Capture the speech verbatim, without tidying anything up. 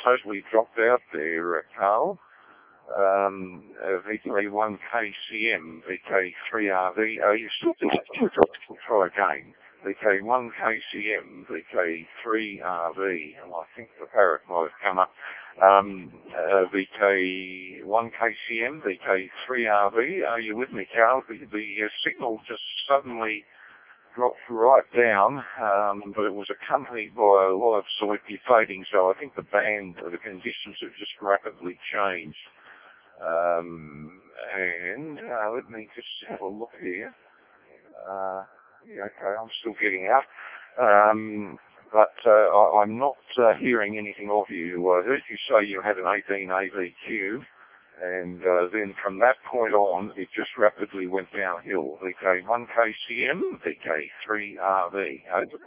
totally dropped out there, uh, Carl. Um, uh, V K one K C M, V K three R V, oh, you still we'll try again. V K one K C M, V K three R V, and I think the parrot might have come up. Um, uh, V K one K C M, V K three R V, are you with me, Carl? The, the uh, signal just suddenly dropped right down, um, but it was accompanied by a lot of selective fading, so I think the band, the conditions have just rapidly changed. Um, and uh, let me just have a look here. Uh, yeah, okay, I'm still getting out. Um, but uh, I, I'm not uh, hearing anything of you. I heard you say you had an eighteen A V Q, and uh, then from that point on, it just rapidly went downhill. V K one K C M, V K three R V.